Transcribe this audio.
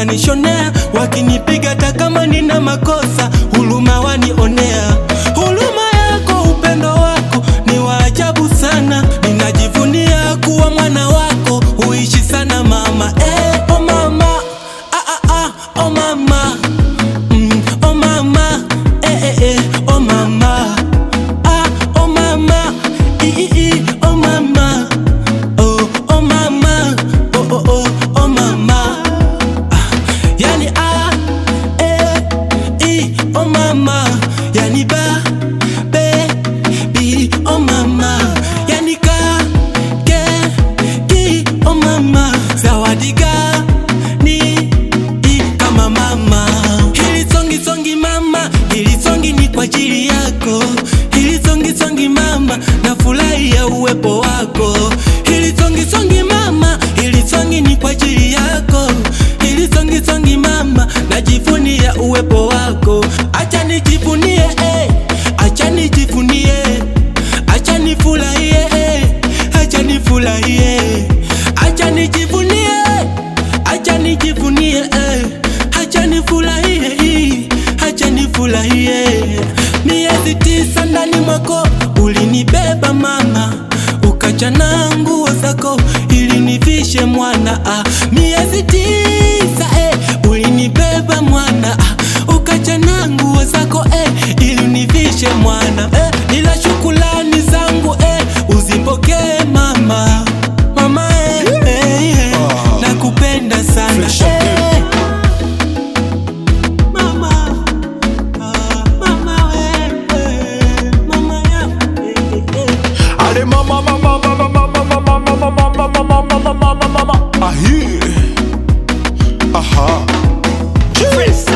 wananishonea, wakinipiga hata kama nina makosa, huruma wanionea. Huruma yako, upendo wako ni wa ajabu sana, ninajivunia kuwa mwana wako, huishi sana mama. Oh mama, oh mama, oh mama, oh mama, oh mama, oh mama, oh mama, oh mama, yani oh mama, yani baby, oh mama, yani oh mama, zawadi gani kama mama. Hili songi mama, hili songi ni kwa ajili yako. Hili songi mama, nafurahia uwepo wako. Hili songi mama, hili songi ni kwa ajili yako. Hili songi mama, najivunia uwepo wako. Acha nijivunie, acha nijivunie, acha nifurahie, acha nifurahie, acha nijivunie, acha nijivunie, acha nifurahie, acha nifurahie. Miezi 9 ndani mwako ulinibeba mama, ukachana nguo zako ili nivishe mwana. Miezi 9 ulinibeba mwana, ukachana nguo zako ili nivishe mwana. Ila shukrani zangu uzipokee mama, mama nakupenda sana mama, mama mama ya Ale mama ahi aha Chris